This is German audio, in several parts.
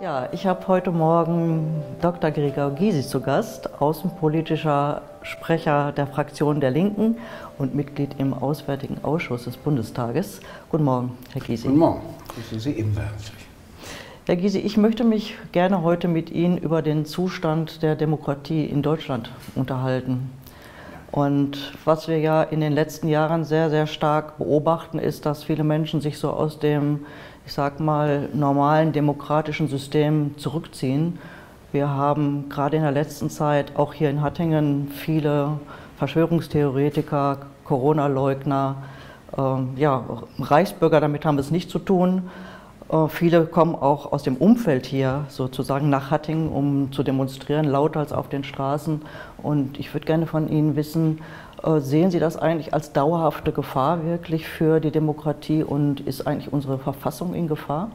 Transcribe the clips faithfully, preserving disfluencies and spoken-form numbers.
Ja, ich habe heute Morgen Doktor Gregor Gysi zu Gast, außenpolitischer Sprecher der Fraktion der Linken und Mitglied im Auswärtigen Ausschuss des Bundestages. Guten Morgen, Herr Gysi. Guten Morgen, grüße Sie ebenfalls herzlich. Herr Gysi, ich möchte mich gerne heute mit Ihnen über den Zustand der Demokratie in Deutschland unterhalten. Und was wir ja in den letzten Jahren sehr, sehr stark beobachten, ist, dass viele Menschen sich so aus dem, ich sag mal, normalen demokratischen System zurückziehen. Wir haben gerade in der letzten Zeit auch hier in Hattingen viele Verschwörungstheoretiker, Corona-Leugner, äh, ja, Reichsbürger, damit haben wir es nicht zu tun. Äh, viele kommen auch aus dem Umfeld hier sozusagen nach Hattingen, um zu demonstrieren, lauter als auf den Straßen. Und ich würde gerne von Ihnen wissen, äh, sehen Sie das eigentlich als dauerhafte Gefahr wirklich für die Demokratie und ist eigentlich unsere Verfassung in Gefahr?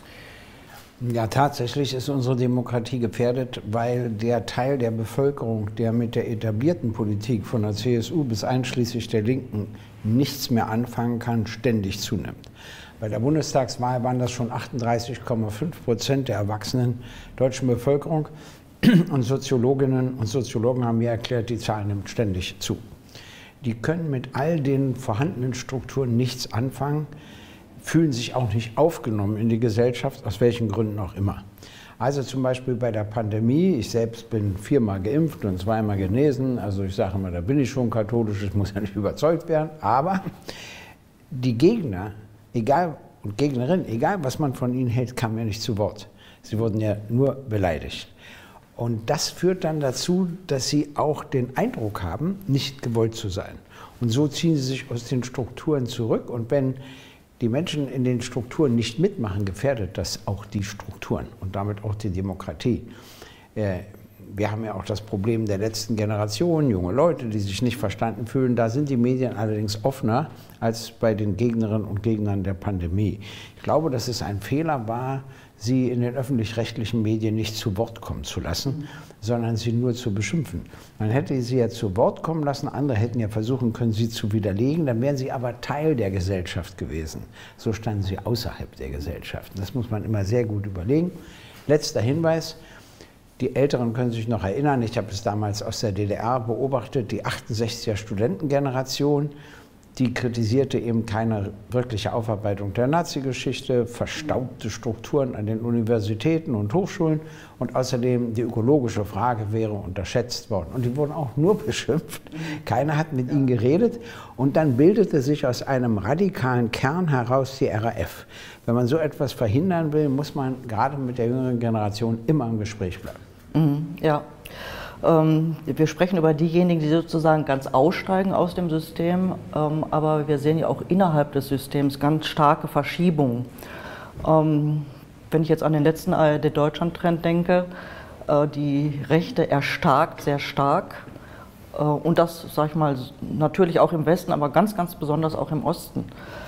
Ja, tatsächlich ist unsere Demokratie gefährdet, weil der Teil der Bevölkerung, der mit der etablierten Politik von der C S U bis einschließlich der Linken nichts mehr anfangen kann, ständig zunimmt. Bei der Bundestagswahl waren das schon achtunddreißig Komma fünf Prozent der erwachsenen deutschen Bevölkerung und Soziologinnen und Soziologen haben mir erklärt, die Zahl nimmt ständig zu. Die können mit all den vorhandenen Strukturen nichts anfangen, fühlen sich auch nicht aufgenommen in die Gesellschaft, aus welchen Gründen auch immer. Also zum Beispiel bei der Pandemie, ich selbst bin viermal geimpft und zweimal genesen, also ich sage immer, da bin ich schon katholisch, ich muss ja nicht überzeugt werden, aber die Gegner, egal und Gegnerinnen, egal was man von ihnen hält, kamen ja nicht zu Wort. Sie wurden ja nur beleidigt. Und das führt dann dazu, dass sie auch den Eindruck haben, nicht gewollt zu sein. Und so ziehen sie sich aus den Strukturen zurück. Und wenn die Menschen in den Strukturen nicht mitmachen, gefährdet das auch die Strukturen und damit auch die Demokratie. Wir haben ja auch das Problem der letzten Generation, junge Leute, die sich nicht verstanden fühlen. Da sind die Medien allerdings offener als bei den Gegnerinnen und Gegnern der Pandemie. Ich glaube, dass es ein Fehler war, sie in den öffentlich-rechtlichen Medien nicht zu Wort kommen zu lassen, sondern sie nur zu beschimpfen. Man hätte sie ja zu Wort kommen lassen, andere hätten ja versuchen können, sie zu widerlegen, dann wären sie aber Teil der Gesellschaft gewesen. So standen sie außerhalb der Gesellschaft. Das muss man immer sehr gut überlegen. Letzter Hinweis. Die Älteren können sich noch erinnern, ich habe es damals aus der D D R beobachtet, die achtundsechziger Studentengeneration, die kritisierte eben keine wirkliche Aufarbeitung der Nazi-Geschichte, verstaubte Strukturen an den Universitäten und Hochschulen und außerdem die ökologische Frage wäre unterschätzt worden. Und die wurden auch nur beschimpft, keiner hat mit ihnen geredet und dann bildete sich aus einem radikalen Kern heraus die R A F. Wenn man so etwas verhindern will, muss man gerade mit der jüngeren Generation immer im Gespräch bleiben. Mhm, ja. Ähm, wir sprechen über diejenigen, die sozusagen ganz aussteigen aus dem System, ähm, aber wir sehen ja auch innerhalb des Systems ganz starke Verschiebungen. Ähm, wenn ich jetzt an den letzten A R D-Deutschland-Trend denke, äh, die Rechte erstarkt sehr stark äh, und das, sage ich mal, natürlich auch im Westen, aber ganz, ganz besonders auch im Osten.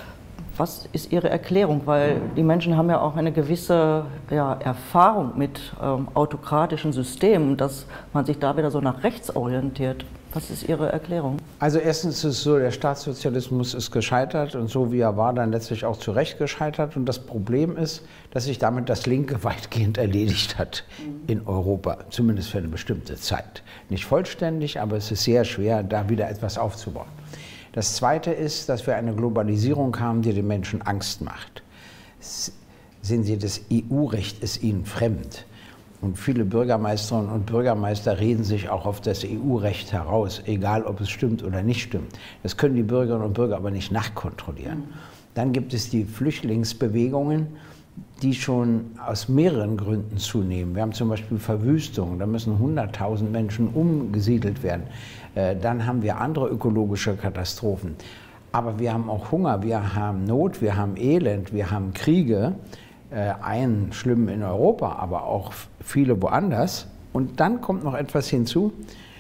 Was ist Ihre Erklärung? Weil die Menschen haben ja auch eine gewisse ja, Erfahrung mit ähm, autokratischen Systemen, dass man sich da wieder so nach rechts orientiert. Was ist Ihre Erklärung? Also erstens ist es so, der Staatssozialismus ist gescheitert und so wie er war, dann letztlich auch zu Recht gescheitert. Und das Problem ist, dass sich damit das Linke weitgehend erledigt hat in Europa, zumindest für eine bestimmte Zeit. Nicht vollständig, aber es ist sehr schwer, da wieder etwas aufzubauen. Das Zweite ist, dass wir eine Globalisierung haben, die den Menschen Angst macht. Sehen Sie, das E U-Recht ist ihnen fremd. Und viele Bürgermeisterinnen und Bürgermeister reden sich auch auf das E U-Recht heraus, egal ob es stimmt oder nicht stimmt. Das können die Bürgerinnen und Bürger aber nicht nachkontrollieren. Dann gibt es die Flüchtlingsbewegungen, die schon aus mehreren Gründen zunehmen. Wir haben zum Beispiel Verwüstung, da müssen hunderttausend Menschen umgesiedelt werden. Dann haben wir andere ökologische Katastrophen. Aber wir haben auch Hunger, wir haben Not, wir haben Elend, wir haben Kriege, einen schlimmen in Europa, aber auch viele woanders. Und dann kommt noch etwas hinzu,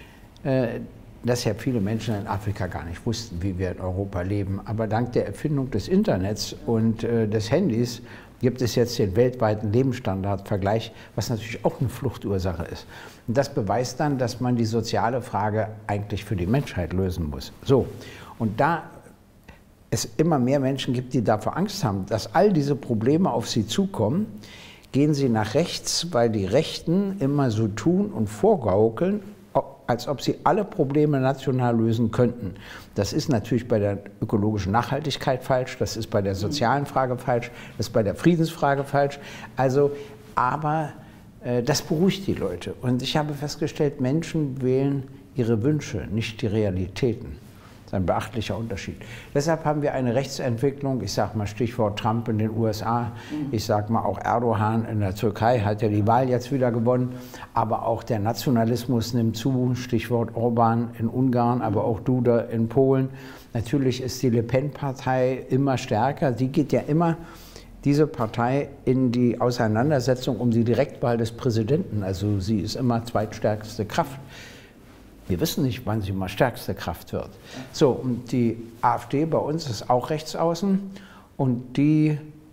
dass ja viele Menschen in Afrika gar nicht wussten, wie wir in Europa leben. Aber dank der Erfindung des Internets und des Handys gibt es jetzt den weltweiten Lebensstandardvergleich, was natürlich auch eine Fluchtursache ist. Und das beweist dann, dass man die soziale Frage eigentlich für die Menschheit lösen muss. So, und da es immer mehr Menschen gibt, die davor Angst haben, dass all diese Probleme auf sie zukommen, gehen Sie nach rechts, weil die Rechten immer so tun und vorgaukeln, als ob sie alle Probleme national lösen könnten. Das ist natürlich bei der ökologischen Nachhaltigkeit falsch, das ist bei der sozialen Frage falsch, das ist bei der Friedensfrage falsch. Also, aber äh, das beruhigt die Leute. Und ich habe festgestellt, Menschen wählen ihre Wünsche, nicht die Realitäten. Das ist ein beachtlicher Unterschied. Deshalb haben wir eine Rechtsentwicklung, ich sage mal Stichwort Trump in den U S A, ich sage mal auch Erdogan in der Türkei, hat ja die Wahl jetzt wieder gewonnen, aber auch der Nationalismus nimmt zu, Stichwort Orban in Ungarn, aber auch Duda in Polen. Natürlich ist die Le Pen-Partei immer stärker, die geht ja immer, diese Partei, in die Auseinandersetzung um die Direktwahl des Präsidenten, also sie ist immer zweitstärkste Kraft. Wir wissen nicht, wann sie mal stärkste Kraft wird. So, und die AfD bei uns ist auch rechtsaußen und die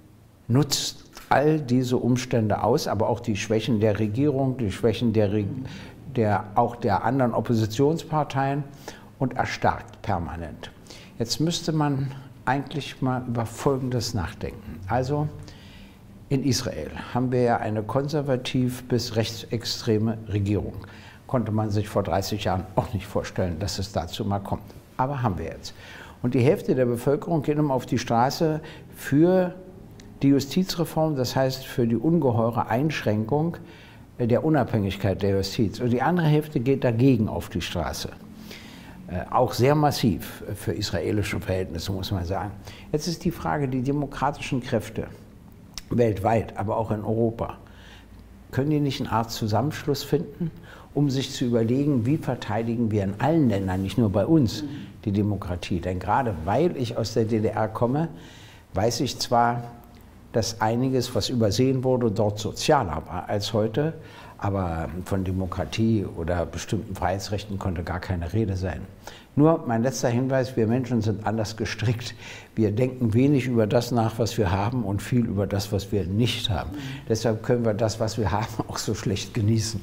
nutzt all diese Umstände aus, aber auch die Schwächen der Regierung, die Schwächen der, der, auch der anderen Oppositionsparteien und erstarkt permanent. Jetzt müsste man eigentlich mal über Folgendes nachdenken. Also in Israel haben wir ja eine konservativ bis rechtsextreme Regierung. Konnte man sich vor dreißig Jahren auch nicht vorstellen, dass es dazu mal kommt. Aber haben wir jetzt. Und die Hälfte der Bevölkerung geht immer auf die Straße für die Justizreform, das heißt für die ungeheure Einschränkung der Unabhängigkeit der Justiz. Und die andere Hälfte geht dagegen auf die Straße. Äh, auch sehr massiv für israelische Verhältnisse, muss man sagen. Jetzt ist die Frage, die demokratischen Kräfte weltweit, aber auch in Europa, können die nicht eine Art Zusammenschluss finden, um sich zu überlegen, wie verteidigen wir in allen Ländern, nicht nur bei uns, die Demokratie. Denn gerade weil ich aus der D D R komme, weiß ich zwar, dass einiges, was übersehen wurde, dort sozialer war als heute, aber von Demokratie oder bestimmten Freiheitsrechten konnte gar keine Rede sein. Nur mein letzter Hinweis, wir Menschen sind anders gestrickt. Wir denken wenig über das nach, was wir haben und viel über das, was wir nicht haben. Mhm. Deshalb können wir das, was wir haben, auch so schlecht genießen.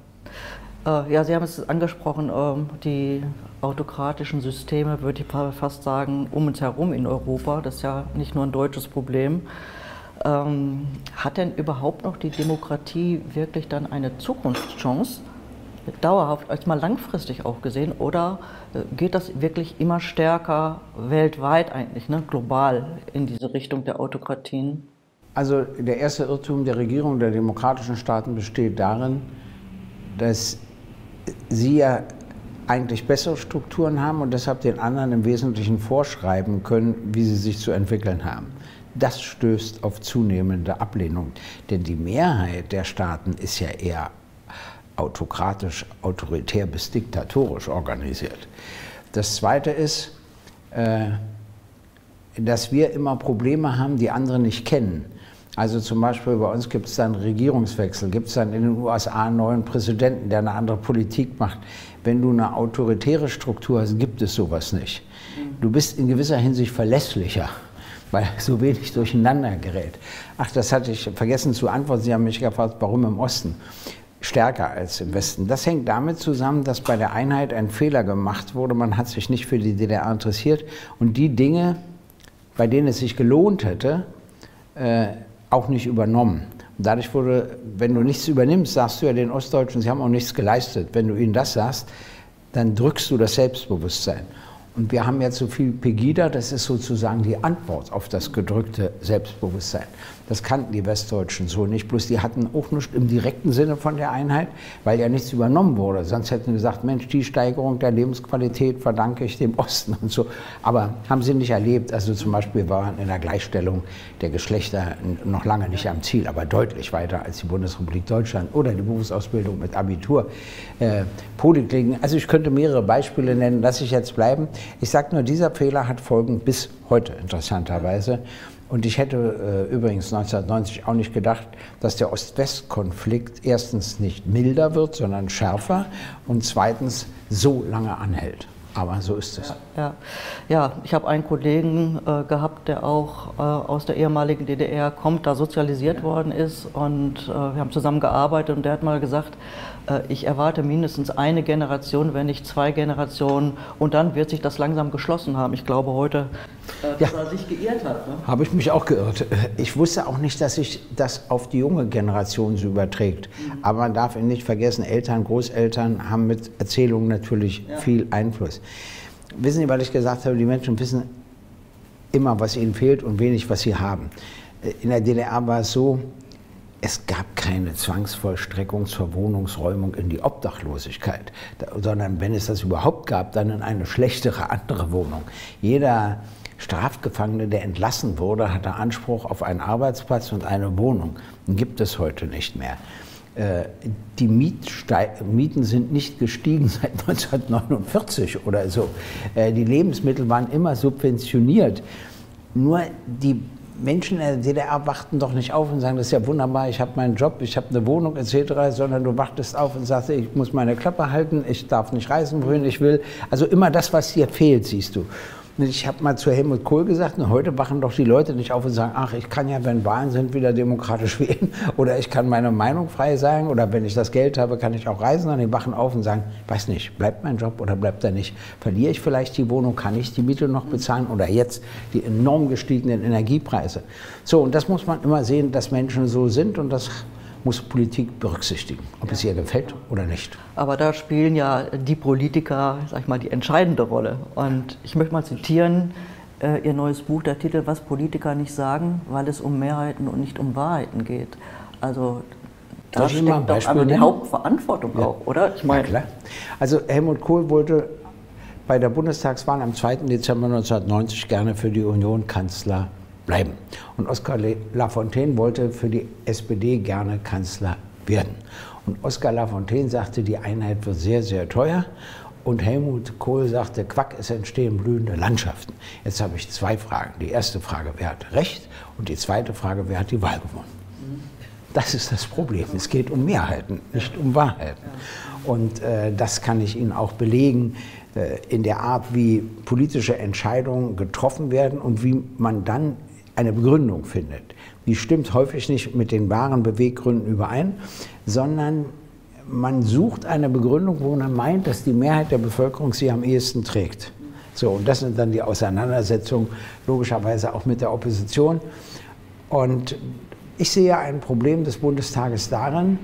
Ja, äh, ja Sie haben es angesprochen, äh, die autokratischen Systeme, würde ich fast sagen, um uns herum in Europa. Das ist ja nicht nur ein deutsches Problem. Ähm, hat denn überhaupt noch die Demokratie wirklich dann eine Zukunftschance? Dauerhaft, als mal langfristig auch gesehen, oder geht das wirklich immer stärker weltweit eigentlich, ne, global in diese Richtung der Autokratien? Also der erste Irrtum der Regierung der demokratischen Staaten besteht darin, dass sie ja eigentlich bessere Strukturen haben und deshalb den anderen im Wesentlichen vorschreiben können, wie sie sich zu entwickeln haben. Das stößt auf zunehmende Ablehnung, denn die Mehrheit der Staaten ist ja eher autokratisch, autoritär bis diktatorisch organisiert. Das Zweite ist, äh, dass wir immer Probleme haben, die andere nicht kennen. Also zum Beispiel bei uns gibt es dann Regierungswechsel, gibt es dann in den U S A einen neuen Präsidenten, der eine andere Politik macht. Wenn du eine autoritäre Struktur hast, gibt es sowas nicht. Du bist in gewisser Hinsicht verlässlicher, weil so wenig durcheinander gerät. Ach, das hatte ich vergessen zu antworten. Sie haben mich gefragt, warum im Osten stärker als im Westen. Das hängt damit zusammen, dass bei der Einheit ein Fehler gemacht wurde. Man hat sich nicht für die D D R interessiert und die Dinge, bei denen es sich gelohnt hätte, äh, auch nicht übernommen. Und dadurch wurde, wenn du nichts übernimmst, sagst du ja den Ostdeutschen, sie haben auch nichts geleistet. Wenn du ihnen das sagst, dann drückst du das Selbstbewusstsein. Und wir haben jetzt so viel Pegida, das ist sozusagen die Antwort auf das gedrückte Selbstbewusstsein. Das kannten die Westdeutschen so nicht, bloß die hatten auch nichts im direkten Sinne von der Einheit, weil ja nichts übernommen wurde. Sonst hätten sie gesagt, Mensch, die Steigerung der Lebensqualität verdanke ich dem Osten und so. Aber haben sie nicht erlebt. Also zum Beispiel waren in der Gleichstellung der Geschlechter noch lange nicht am Ziel, aber deutlich weiter als die Bundesrepublik Deutschland oder die Berufsausbildung mit Abitur, äh, Polykliniken. Also ich könnte mehrere Beispiele nennen, lasse ich jetzt bleiben. Ich sage nur, dieser Fehler hat Folgen bis heute interessanterweise. Und ich hätte äh, übrigens neunzehnhundertneunzig auch nicht gedacht, dass der Ost-West-Konflikt erstens nicht milder wird, sondern schärfer und zweitens so lange anhält. Aber so ist es. Ja, ja. ja ich habe einen Kollegen äh, gehabt, der auch äh, aus der ehemaligen D D R kommt, da sozialisiert ja. worden ist und äh, wir haben zusammen gearbeitet und der hat mal gesagt, äh, ich erwarte mindestens eine Generation, wenn nicht zwei Generationen und dann wird sich das langsam geschlossen haben. Ich glaube, heute dass Ja. er sich geirrt hat. Ne? Habe ich mich auch geirrt. Ich wusste auch nicht, dass sich das auf die junge Generation so überträgt. Mhm. Aber man darf nicht vergessen, Eltern, Großeltern haben mit Erzählungen natürlich ja. viel Einfluss. Wissen Sie, weil ich gesagt habe, die Menschen wissen immer, was ihnen fehlt und wenig, was sie haben. In der D D R war es so, es gab keine Zwangsvollstreckung zur Wohnungsräumung in die Obdachlosigkeit, sondern wenn es das überhaupt gab, dann in eine schlechtere andere Wohnung. Jeder Strafgefangene, der entlassen wurde, hatte Anspruch auf einen Arbeitsplatz und eine Wohnung. Den gibt es heute nicht mehr. Die Mieten sind nicht gestiegen seit neunzehnhundertneunundvierzig oder so. Die Lebensmittel waren immer subventioniert. Nur die Menschen in der D D R wachten doch nicht auf und sagen, das ist ja wunderbar, ich habe meinen Job, ich habe eine Wohnung et cetera, sondern du wachtest auf und sagst, ich muss meine Klappe halten, ich darf nicht reisen, wohin ich will. Also immer das, was dir fehlt, siehst du. Ich habe mal zu Helmut Kohl gesagt, na, heute wachen doch die Leute nicht auf und sagen, ach, ich kann ja, wenn Wahlen sind, wieder demokratisch wählen oder ich kann meine Meinung frei sagen oder wenn ich das Geld habe, kann ich auch reisen. Sondern die wachen auf und sagen, weiß nicht, bleibt mein Job oder bleibt er nicht? Verliere ich vielleicht die Wohnung, kann ich die Miete noch bezahlen oder jetzt die enorm gestiegenen Energiepreise? So, und das muss man immer sehen, dass Menschen so sind und das muss Politik berücksichtigen, ob es ihr gefällt oder nicht. Aber da spielen ja die Politiker, sag ich mal, die entscheidende Rolle. Und ich möchte mal zitieren, äh, Ihr neues Buch, der Titel, was Politiker nicht sagen, weil es um Mehrheiten und nicht um Wahrheiten geht. Also da Soll ich steckt mal ein doch Beispiel einmal die nennen? Hauptverantwortung Ja. auch, oder? Ich meine, ja, klar. Also Helmut Kohl wollte bei der Bundestagswahl am zweiten Dezember neunzehnhundertneunzig gerne für die Union Kanzler bleiben. Und Oskar Lafontaine wollte für die S P D gerne Kanzler werden. Und Oskar Lafontaine sagte, die Einheit wird sehr, sehr teuer. Und Helmut Kohl sagte, Quack, es entstehen blühende Landschaften. Jetzt habe ich zwei Fragen. Die erste Frage, wer hat Recht? Und die zweite Frage, wer hat die Wahl gewonnen? Das ist das Problem. Es geht um Mehrheiten, nicht um Wahrheiten. Und äh, das kann ich Ihnen auch belegen äh, in der Art, wie politische Entscheidungen getroffen werden und wie man dann eine Begründung findet. Die stimmt häufig nicht mit den wahren Beweggründen überein, sondern man sucht eine Begründung, wo man meint, dass die Mehrheit der Bevölkerung sie am ehesten trägt. So, und das sind dann die Auseinandersetzungen, logischerweise auch mit der Opposition. Und ich sehe ein Problem des Bundestages darin,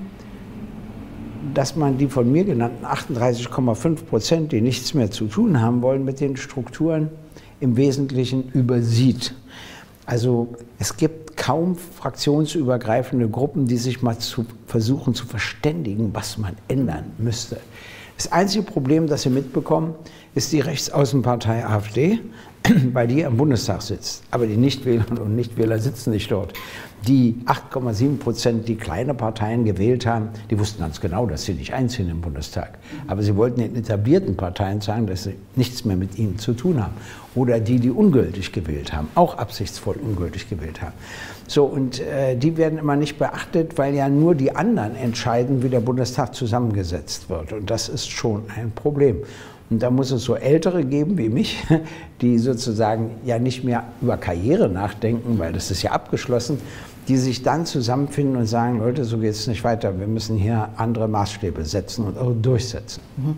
dass man die von mir genannten achtunddreißig Komma fünf Prozent, die nichts mehr zu tun haben wollen mit den Strukturen, im Wesentlichen übersieht. Also es gibt kaum fraktionsübergreifende Gruppen, die sich mal zu versuchen zu verständigen, was man ändern müsste. Das einzige Problem, das Sie mitbekommen, ist die Rechtsaußenpartei AfD, weil die am Bundestag sitzt. Aber die Nichtwählerinnen und Nichtwähler sitzen nicht dort. Die acht Komma sieben Prozent, die kleine Parteien gewählt haben, die wussten ganz genau, dass sie nicht einziehen im Bundestag. Aber sie wollten den etablierten Parteien sagen, dass sie nichts mehr mit ihnen zu tun haben. Oder die, die ungültig gewählt haben, auch absichtsvoll ungültig gewählt haben. So, und äh, die werden immer nicht beachtet, weil ja nur die anderen entscheiden, wie der Bundestag zusammengesetzt wird. Und das ist schon ein Problem. Und da muss es so Ältere geben wie mich, die sozusagen ja nicht mehr über Karriere nachdenken, weil das ist ja abgeschlossen, die sich dann zusammenfinden und sagen, Leute, so geht es nicht weiter, wir müssen hier andere Maßstäbe setzen und auch durchsetzen. Mhm.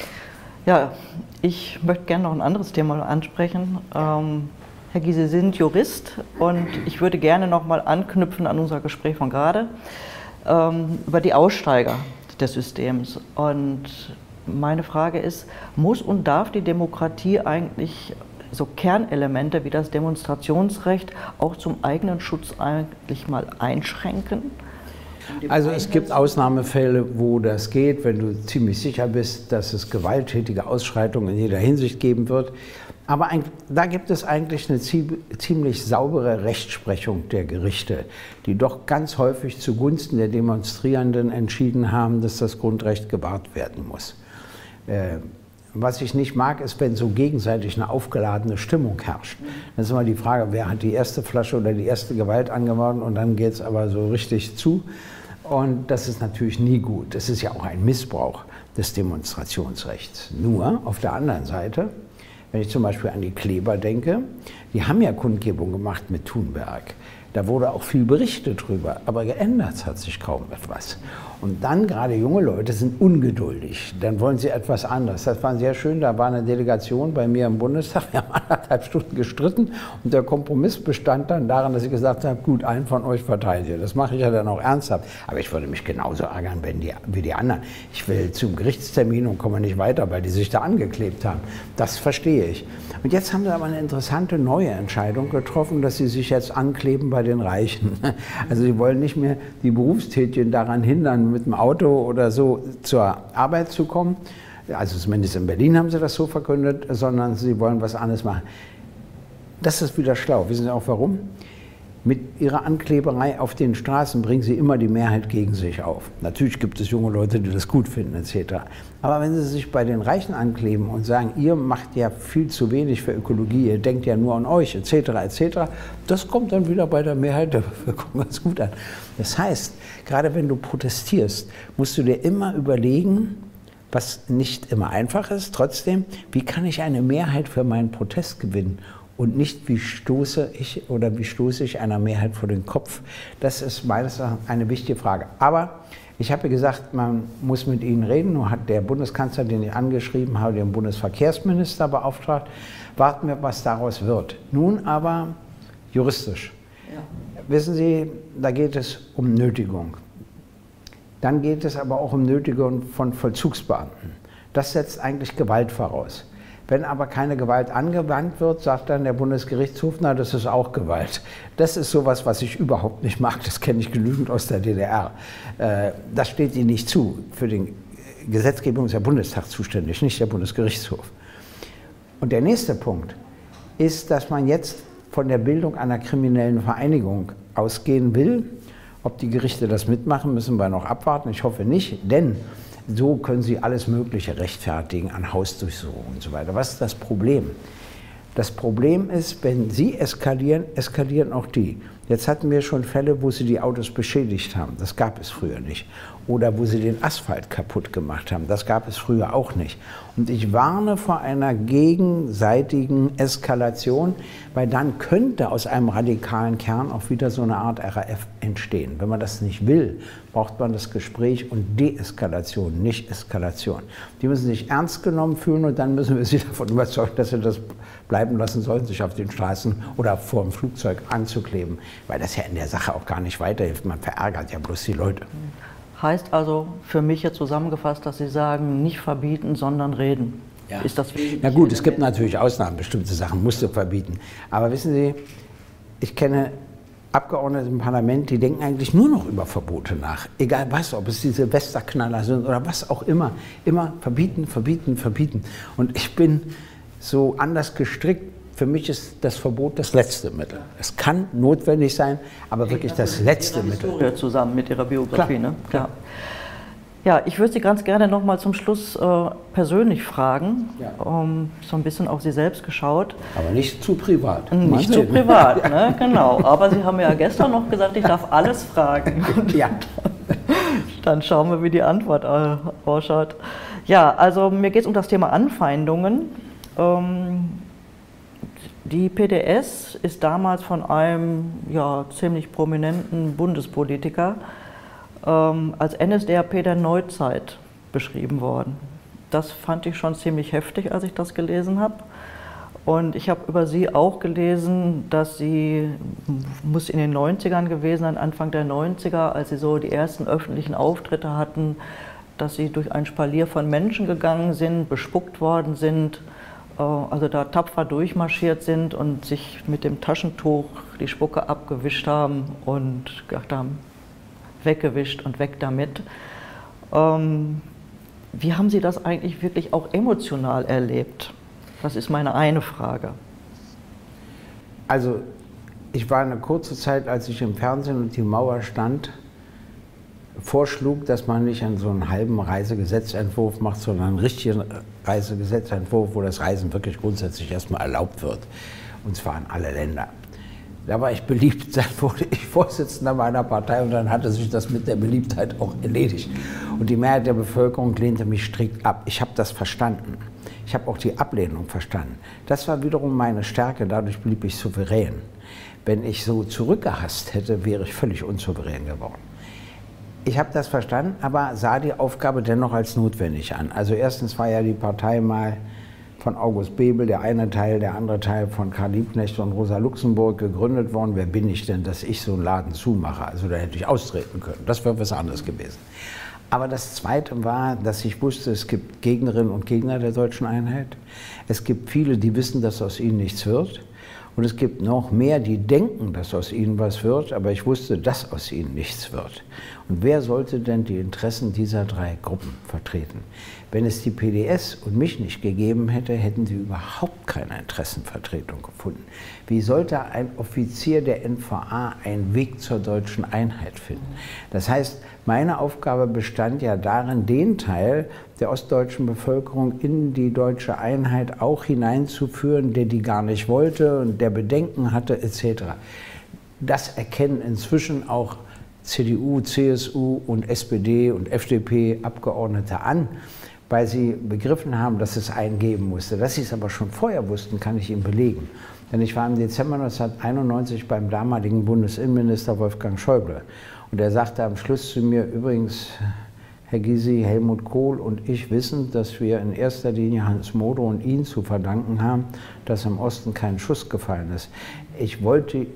Ja, ich möchte gerne noch ein anderes Thema ansprechen. Ähm, Herr Gysi, Sie sind Jurist und ich würde gerne noch mal anknüpfen an unser Gespräch von gerade ähm, über die Aussteiger des Systems. Und meine Frage ist, muss und darf die Demokratie eigentlich so Kernelemente wie das Demonstrationsrecht auch zum eigenen Schutz eigentlich mal einschränken? Also es gibt Ausnahmefälle, wo das geht, wenn du ziemlich sicher bist, dass es gewalttätige Ausschreitungen in jeder Hinsicht geben wird. Aber ein, da gibt es eigentlich eine ziemlich saubere Rechtsprechung der Gerichte, die doch ganz häufig zugunsten der Demonstrierenden entschieden haben, dass das Grundrecht gewahrt werden muss. Äh, was ich nicht mag, ist, wenn so gegenseitig eine aufgeladene Stimmung herrscht. Dann ist immer die Frage, wer hat die erste Flasche oder die erste Gewalt angewandt und dann geht es aber so richtig zu. Und das ist natürlich nie gut. Das ist ja auch ein Missbrauch des Demonstrationsrechts. Nur auf der anderen Seite, wenn ich zum Beispiel an die Kleber denke, die haben ja Kundgebung gemacht mit Thunberg. Da wurde auch viel berichtet drüber, aber geändert hat sich kaum etwas. Und dann, gerade junge Leute sind ungeduldig, dann wollen sie etwas anderes. Das war sehr schön, da war eine Delegation bei mir im Bundestag, wir haben anderthalb Stunden gestritten und der Kompromiss bestand dann darin, dass ich gesagt habe, gut, einen von euch verteilt ihr. Das mache ich ja dann auch ernsthaft, aber ich würde mich genauso ärgern wenn die, wie die anderen. Ich will zum Gerichtstermin und komme nicht weiter, weil die sich da angeklebt haben. Das verstehe ich. Und jetzt haben sie aber eine interessante neue Entscheidung getroffen, dass sie sich jetzt ankleben bei den Reichen. Also sie wollen nicht mehr die Berufstätigen daran hindern, mit dem Auto oder so zur Arbeit zu kommen. Also zumindest in Berlin haben sie das so verkündet, sondern sie wollen was anderes machen. Das ist wieder schlau. Wissen Sie auch warum? Mit ihrer Ankleberei auf den Straßen bringen sie immer die Mehrheit gegen sich auf. Natürlich gibt es junge Leute, die das gut finden, et cetera. Aber wenn sie sich bei den Reichen ankleben und sagen, ihr macht ja viel zu wenig für Ökologie, ihr denkt ja nur an euch, et cetera, et cetera, das kommt dann wieder bei der Mehrheit der Bevölkerung ganz gut an. Das heißt, gerade wenn du protestierst, musst du dir immer überlegen, was nicht immer einfach ist, trotzdem, wie kann ich eine Mehrheit für meinen Protest gewinnen? Und nicht, wie stoße ich oder wie stoße ich einer Mehrheit vor den Kopf. Das ist meines Erachtens eine wichtige Frage. Aber ich habe gesagt, man muss mit Ihnen reden. Nun hat der Bundeskanzler, den ich angeschrieben habe, den Bundesverkehrsminister beauftragt. Warten wir, was daraus wird. Nun aber juristisch. Ja. Wissen Sie, da geht es um Nötigung. Dann geht es aber auch um Nötigung von Vollzugsbeamten. Das setzt eigentlich Gewalt voraus. Wenn aber keine Gewalt angewandt wird, sagt dann der Bundesgerichtshof, na, das ist auch Gewalt. Das ist sowas, was ich überhaupt nicht mag. Das kenne ich genügend aus der D D R. Das steht Ihnen nicht zu. Für die Gesetzgebung ist der Bundestag zuständig, nicht der Bundesgerichtshof. Und der nächste Punkt ist, dass man jetzt von der Bildung einer kriminellen Vereinigung ausgehen will. Ob die Gerichte das mitmachen, müssen wir noch abwarten. Ich hoffe nicht, denn so können sie alles Mögliche rechtfertigen an Hausdurchsuchungen und so weiter. Was ist das Problem? Das Problem ist, wenn sie eskalieren, eskalieren auch die. Jetzt hatten wir schon Fälle, wo sie die Autos beschädigt haben. Das gab es früher nicht. Oder wo sie den Asphalt kaputt gemacht haben. Das gab es früher auch nicht. Und ich warne vor einer gegenseitigen Eskalation, weil dann könnte aus einem radikalen Kern auch wieder so eine Art R A F entstehen. Wenn man das nicht will, braucht man das Gespräch und Deeskalation, nicht Eskalation. Die müssen sich ernst genommen fühlen und dann müssen wir sie davon überzeugen, dass sie das bleiben lassen sollten, sich auf den Straßen oder vor dem Flugzeug anzukleben. Weil das ja in der Sache auch gar nicht weiterhilft. Man verärgert ja bloß die Leute. Heißt also für mich jetzt zusammengefasst, dass Sie sagen, nicht verbieten, sondern reden. Ja. Ist das Na gut, es gibt natürlich Ausnahmen, bestimmte Sachen musst du verbieten. Aber wissen Sie, ich kenne Abgeordnete im Parlament, die denken eigentlich nur noch über Verbote nach. Egal was, ob es die Silvesterknaller sind oder was auch immer. Immer verbieten, verbieten, verbieten. Und ich bin so anders gestrickt. Für mich ist das Verbot das letzte Mittel. Es kann notwendig sein, aber wirklich das letzte Mittel. Historie zusammen mit Ihrer Biografie, Klar. ne? Klar. Ja, ich würde Sie ganz gerne noch mal zum Schluss äh, persönlich fragen, ja. um, so ein bisschen auf Sie selbst geschaut. Aber nicht zu privat. Nicht zu privat, ne? Genau. Aber Sie haben ja gestern noch gesagt, ich darf alles fragen. Ja. Dann schauen wir, wie die Antwort äh, ausschaut. Ja, also mir geht es um das Thema Anfeindungen. Ähm, Die P D S ist damals von einem ja, ziemlich prominenten Bundespolitiker ähm, als N S D A P der Neuzeit beschrieben worden. Das fand ich schon ziemlich heftig, als ich das gelesen habe. Und ich habe über Sie auch gelesen, dass Sie, muss in den neunzigern gewesen sein, Anfang der neunziger, als Sie so die ersten öffentlichen Auftritte hatten, dass Sie durch ein Spalier von Menschen gegangen sind, bespuckt worden sind, also da tapfer durchmarschiert sind und sich mit dem Taschentuch die Spucke abgewischt haben und gedacht haben, weggewischt und weg damit. Ähm, wie haben Sie das eigentlich wirklich auch emotional erlebt? Das ist meine eine Frage. Also ich war eine kurze Zeit, als ich im Fernsehen und die Mauer stand, vorschlug, dass man nicht einen so einen halben Reisegesetzentwurf macht, sondern einen richtigen Reisegesetzentwurf, wo das Reisen wirklich grundsätzlich erstmal erlaubt wird, und zwar in alle Länder. Da war ich beliebt, dann wurde ich Vorsitzender meiner Partei und dann hatte sich das mit der Beliebtheit auch erledigt. Und die Mehrheit der Bevölkerung lehnte mich strikt ab. Ich habe das verstanden. Ich habe auch die Ablehnung verstanden. Das war wiederum meine Stärke, dadurch blieb ich souverän. Wenn ich so zurückgehasst hätte, wäre ich völlig unsouverän geworden. Ich habe das verstanden, aber sah die Aufgabe dennoch als notwendig an. Also erstens war ja die Partei mal von August Bebel, der eine Teil, der andere Teil von Karl Liebknecht und Rosa Luxemburg gegründet worden. Wer bin ich denn, dass ich so einen Laden zumache? Also da hätte ich austreten können. Das wäre was anderes gewesen. Aber das Zweite war, dass ich wusste, es gibt Gegnerinnen und Gegner der deutschen Einheit. Es gibt viele, die wissen, dass aus ihnen nichts wird. Und es gibt noch mehr, die denken, dass aus ihnen was wird, aber ich wusste, dass aus ihnen nichts wird. Und wer sollte denn die Interessen dieser drei Gruppen vertreten? Wenn es die P D S und mich nicht gegeben hätte, hätten sie überhaupt keine Interessenvertretung gefunden. Wie sollte ein Offizier der N V A einen Weg zur deutschen Einheit finden? Das heißt, meine Aufgabe bestand ja darin, den Teil der ostdeutschen Bevölkerung in die deutsche Einheit auch hineinzuführen, der die gar nicht wollte und der Bedenken hatte et cetera. Das erkennen inzwischen auch C D U, C S U und S P D und F D P-Abgeordnete an, weil sie begriffen haben, dass es einen geben musste. Dass sie es aber schon vorher wussten, kann ich Ihnen belegen. Denn ich war im Dezember neunzehnhunderteinundneunzig beim damaligen Bundesinnenminister Wolfgang Schäuble. Und er sagte am Schluss zu mir, übrigens, Herr Gysi, Helmut Kohl und ich wissen, dass wir in erster Linie Hans Modrow und Ihnen zu verdanken haben, dass im Osten kein Schuss gefallen ist. Ich wollte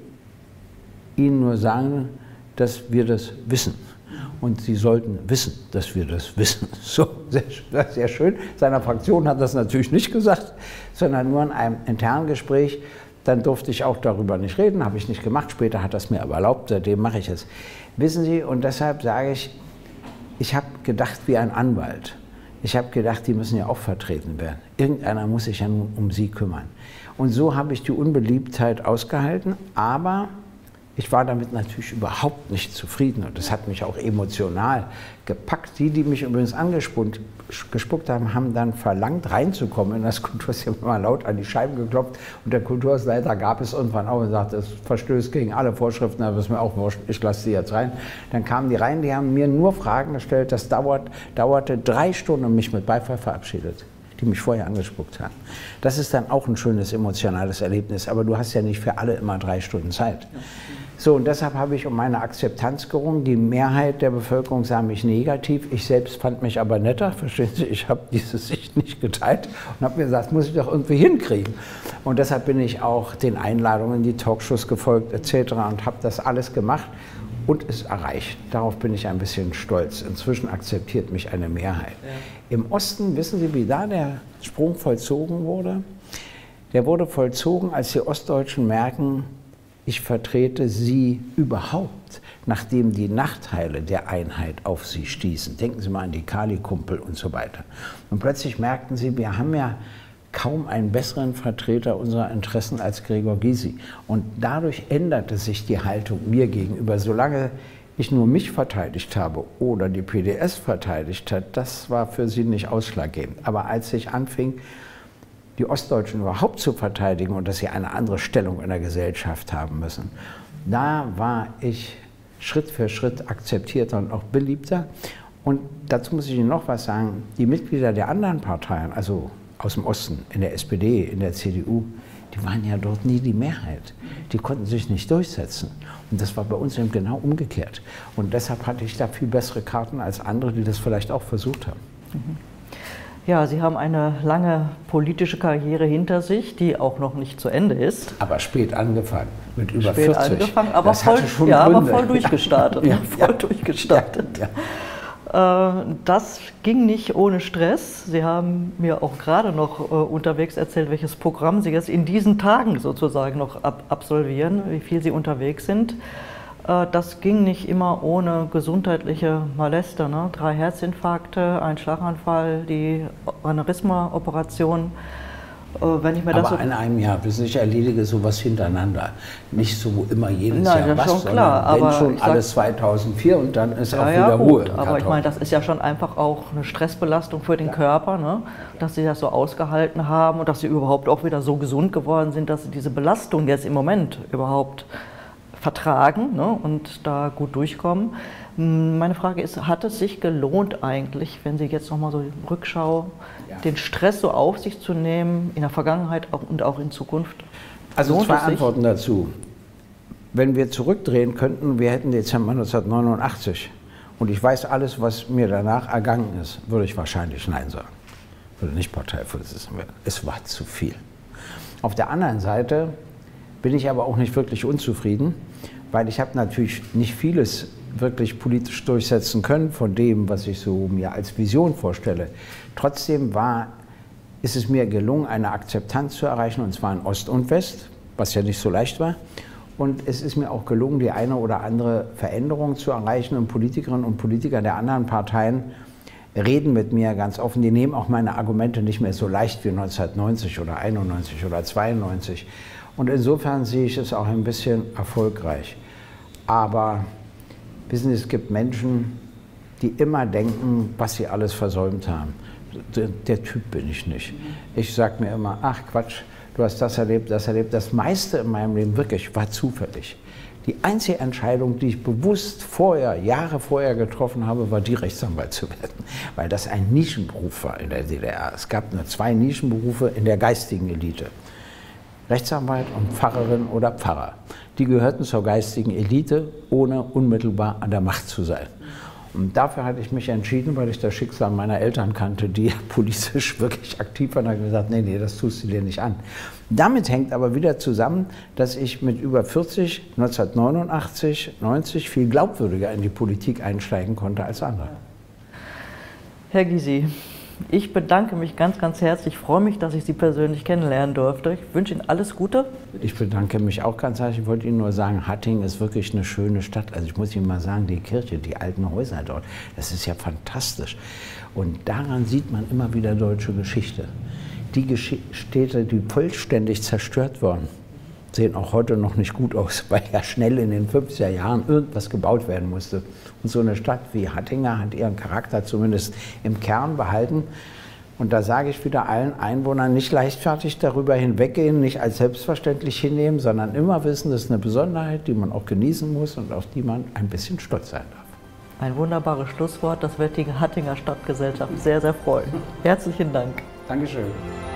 Ihnen nur sagen, dass wir das wissen. Und Sie sollten wissen, dass wir das wissen. So, sehr, sehr schön. Seiner Fraktion hat das natürlich nicht gesagt, sondern nur in einem internen Gespräch. Dann durfte ich auch darüber nicht reden, habe ich nicht gemacht. Später hat er es mir aber erlaubt, seitdem mache ich es. Wissen Sie, und deshalb sage ich, ich habe gedacht wie ein Anwalt. Ich habe gedacht, die müssen ja auch vertreten werden. Irgendeiner muss sich ja nun um sie kümmern. Und so habe ich die Unbeliebtheit ausgehalten, aber ich war damit natürlich überhaupt nicht zufrieden und das hat mich auch emotional gepackt. Die, die mich übrigens angespuckt gespuckt haben, haben dann verlangt, reinzukommen in das Kulturhaus. Ich habe mal laut an die Scheiben geklopft und der Kulturhausleiter gab es irgendwann auch und sagte, es verstößt gegen alle Vorschriften, aber es ist mir auch wurscht, ich lasse sie jetzt rein. Dann kamen die rein, die haben mir nur Fragen gestellt, das dauert, dauerte drei Stunden und mich mit Beifall verabschiedet, die mich vorher angespuckt haben. Das ist dann auch ein schönes emotionales Erlebnis, aber du hast ja nicht für alle immer drei Stunden Zeit. So, und deshalb habe ich um meine Akzeptanz gerungen. Die Mehrheit der Bevölkerung sah mich negativ. Ich selbst fand mich aber netter. Verstehen Sie, ich habe diese Sicht nicht geteilt und habe mir gesagt, das muss ich doch irgendwie hinkriegen. Und deshalb bin ich auch den Einladungen, die Talkshows gefolgt et cetera und habe das alles gemacht und es erreicht. Darauf bin ich ein bisschen stolz. Inzwischen akzeptiert mich eine Mehrheit. Ja. Im Osten, wissen Sie, wie da der Sprung vollzogen wurde? Der wurde vollzogen, als die Ostdeutschen merken, ich vertrete sie überhaupt, nachdem die Nachteile der Einheit auf sie stießen. Denken Sie mal an die Kali-Kumpel und so weiter. Und plötzlich merkten sie, wir haben ja kaum einen besseren Vertreter unserer Interessen als Gregor Gysi. Und dadurch änderte sich die Haltung mir gegenüber. Solange ich nur mich verteidigt habe oder die P D S verteidigt hat, das war für sie nicht ausschlaggebend. Aber als ich anfing, die Ostdeutschen überhaupt zu verteidigen und dass sie eine andere Stellung in der Gesellschaft haben müssen, da war ich Schritt für Schritt akzeptierter und auch beliebter. Und dazu muss ich Ihnen noch was sagen, die Mitglieder der anderen Parteien, also aus dem Osten, in der S P D, in der C D U, die waren ja dort nie die Mehrheit. Die konnten sich nicht durchsetzen. Und das war bei uns eben genau umgekehrt. Und deshalb hatte ich da viel bessere Karten als andere, die das vielleicht auch versucht haben. Mhm. Ja, Sie haben eine lange politische Karriere hinter sich, die auch noch nicht zu Ende ist. Aber spät angefangen, mit über spät vierzig. Angefangen, aber das voll, hatte schon ja, Gründe. aber voll durchgestartet. ja, voll ja, durchgestartet. Ja, ja. Das ging nicht ohne Stress. Sie haben mir auch gerade noch äh, unterwegs erzählt, welches Programm Sie jetzt in diesen Tagen sozusagen noch ab absolvieren, wie viel Sie unterwegs sind. Äh, das ging nicht immer ohne gesundheitliche Malester. Ne? Drei Herzinfarkte, ein Schlaganfall, die Aneurysma-Operation. Wenn ich mir das aber so in einem Jahr, wissen Sie, ich erledige sowas hintereinander. Nicht so immer jedes Nein, Jahr das was, schon klar, sondern wenn aber schon sag, alles zweitausendvier und dann ist ja, auch ja, wieder gut, Ruhe im aber ich meine, das ist ja schon einfach auch eine Stressbelastung für den ja. Körper, ne? Dass Sie das so ausgehalten haben und dass Sie überhaupt auch wieder so gesund geworden sind, dass Sie diese Belastung jetzt im Moment überhaupt vertragen, ne, und da gut durchkommen. Meine Frage ist, hat es sich gelohnt eigentlich, wenn Sie jetzt nochmal so Rückschau, ja. den Stress so auf sich zu nehmen, in der Vergangenheit und auch in Zukunft? Also Lohnt zwei es sich? Antworten dazu. Wenn wir zurückdrehen könnten, wir hätten Dezember neunzehnhundertneunundachtzig und ich weiß alles, was mir danach ergangen ist, würde ich wahrscheinlich Nein sagen. Würde nicht Parteivorsitzender werden. Es war zu viel. Auf der anderen Seite bin ich aber auch nicht wirklich unzufrieden, weil ich habe natürlich nicht vieles wirklich politisch durchsetzen können von dem, was ich so mir als Vision vorstelle. Trotzdem war, ist es mir gelungen, eine Akzeptanz zu erreichen, und zwar in Ost und West, was ja nicht so leicht war. Und es ist mir auch gelungen, die eine oder andere Veränderung zu erreichen. Und Politikerinnen und Politiker der anderen Parteien reden mit mir ganz offen. Die nehmen auch meine Argumente nicht mehr so leicht wie neunzehnhundertneunzig oder einundneunzig oder zweiundneunzig. Und insofern sehe ich es auch ein bisschen erfolgreich. Aber wissen Sie, es gibt Menschen, die immer denken, was sie alles versäumt haben. Der, der Typ bin ich nicht. Ich sage mir immer, ach Quatsch, du hast das erlebt, das erlebt. Das meiste in meinem Leben wirklich war zufällig. Die einzige Entscheidung, die ich bewusst vorher, Jahre vorher getroffen habe, war die, Rechtsanwalt zu werden, weil das ein Nischenberuf war in der D D R. Es gab nur zwei Nischenberufe in der geistigen Elite. Rechtsanwalt und Pfarrerin oder Pfarrer. Die gehörten zur geistigen Elite, ohne unmittelbar an der Macht zu sein. Und dafür hatte ich mich entschieden, weil ich das Schicksal meiner Eltern kannte, die politisch wirklich aktiv waren, und habe gesagt, nee, nee, das tust du dir nicht an. Damit hängt aber wieder zusammen, dass ich mit über vierzig, neunzehnhundertneunundachtzig, neunzig viel glaubwürdiger in die Politik einsteigen konnte als andere. Herr Gysi, ich bedanke mich ganz, ganz herzlich. Ich freue mich, dass ich Sie persönlich kennenlernen durfte. Ich wünsche Ihnen alles Gute. Ich bedanke mich auch ganz herzlich. Ich wollte Ihnen nur sagen, Hattingen ist wirklich eine schöne Stadt. Also ich muss Ihnen mal sagen, die Kirche, die alten Häuser dort, das ist ja fantastisch. Und daran sieht man immer wieder deutsche Geschichte. Die Gesch- Städte, die vollständig zerstört wurden, sehen auch heute noch nicht gut aus, weil ja schnell in den fünfziger Jahren irgendwas gebaut werden musste. Und so eine Stadt wie Hattingen hat ihren Charakter zumindest im Kern behalten. Und da sage ich wieder allen Einwohnern, nicht leichtfertig darüber hinweggehen, nicht als selbstverständlich hinnehmen, sondern immer wissen, das ist eine Besonderheit, die man auch genießen muss und auf die man ein bisschen stolz sein darf. Ein wunderbares Schlusswort, das wird die Hattinger Stadtgesellschaft sehr, sehr freuen. Herzlichen Dank. Dankeschön.